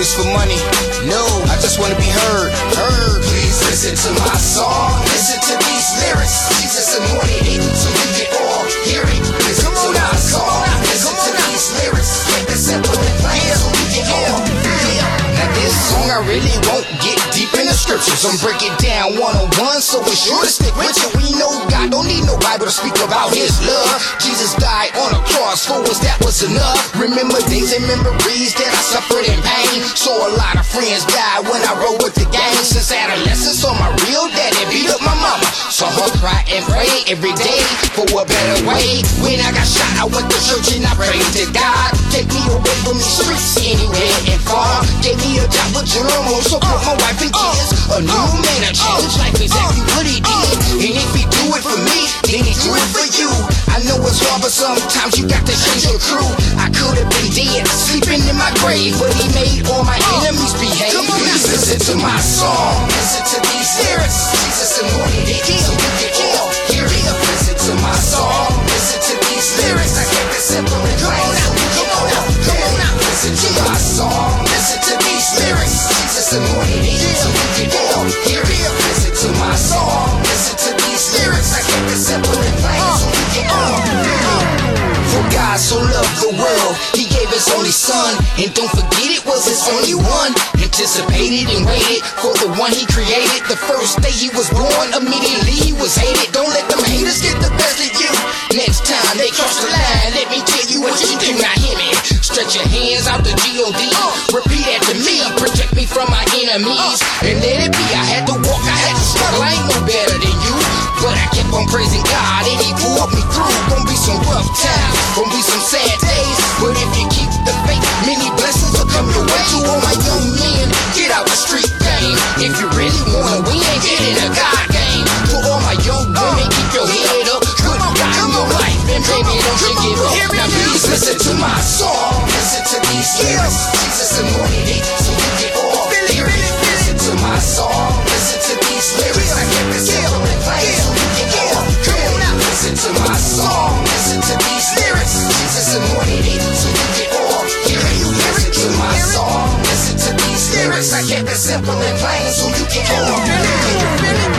always for money. No, I just wanna be heard. Please listen to my song. Listen to these lyrics. Jesus anointed it so you can all hear it. Listen to my song. Listen to these lyrics. Keep it simple and plain so you can all hear it. Now this song I really won't get deep in the scriptures. I'm breaking down one-on-one, so it's sure to stick with you. We know God don't need no Bible to speak about his love. Jesus died on a cross for us, that was enough. Remember days and memories that I suffered in pain. So a lot of friends died when I rode with the gang. Since adolescence, saw my real daddy beat up my mama. Saw her cry and pray every day for a better way. When I got shot, I went to church and I prayed to God. Take me away from the streets, anywhere and far. Gave me a job with General Motors, support my wife and kids. A new man, a change life, exactly what he did. And if he do it for me, then he do it for you. I know it's hard, but sometimes you got to change your crew. I could have been dead, sleeping in my grave, but he made all my enemies behave. Please listen to my song. Listen to these lyrics. Jesus anointed it so you can all hear it. Listen to my song. Listen to these lyrics. I kept it simple and plain so you can all hear it. Listen to my song. Listen to these lyrics. Jesus anointed it so you can all hear it. Listen to my song. Listen to these lyrics. I kept it simple and plain so you can all hear it. For God so loved the world, he gave his only son. And don't forget it was his only one. Anticipated and waited for the one he created. The first day he was born, immediately he was hated. Don't let them haters get the best of you. Next time they cross the line, let me tell you what you do. Now hear me. Stretch your hands out to G-O-D. Repeat after me. Protect me from my enemies. And let it be. I had to walk, I had to struggle. I ain't no better than you. But I kept on praising God and he pulled me through. Gonna be some rough times, gonna be some sad days. But if you keep the faith, many blessings will come your way. To all my young men, get out the street game. If you really wanna win, get in a God game. To all my young women, keep your head up. Good God in your life, and baby, don't you give up. Now please listen to my song. Listen to these lyrics. Jesus anointed it so you can all hear it. Listen to my song. Listen to these lyrics. I kept it simple and plain so you can all hear it. Listen to my song. Listen to these lyrics. Jesus anointed it so you can all hear it. Listen to my song. Listen to these lyrics. I kept it simple and plain so you can all hear it.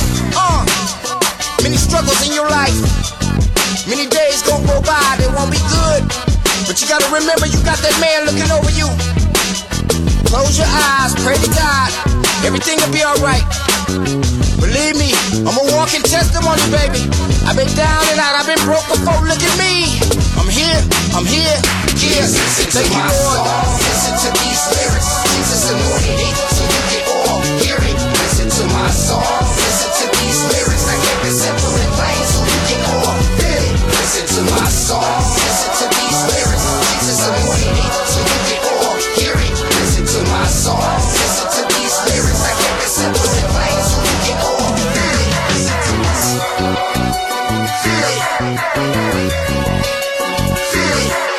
Many struggles in your life. Many days gon' go by, they won't be good. But you gotta remember you got that man looking over you. Close your eyes, pray to God. Everything will be alright. Believe me, I'm a walking testimony, baby. I've been down and out, I've been broke before, look at me. I'm here, yes. Listen to my song, listen to these lyrics. Jesus anointed it so you can all hear it. Listen to my song, listen to these lyrics. I kept it simple and plain so you can all hear it. Listen to my song, listen to these lyrics. Jesus anointed it so you can all hear it. Listen to my song, listen to these lyrics. I kept it simple and plain so you can all hear it. Listen to my song, feel it, feel it.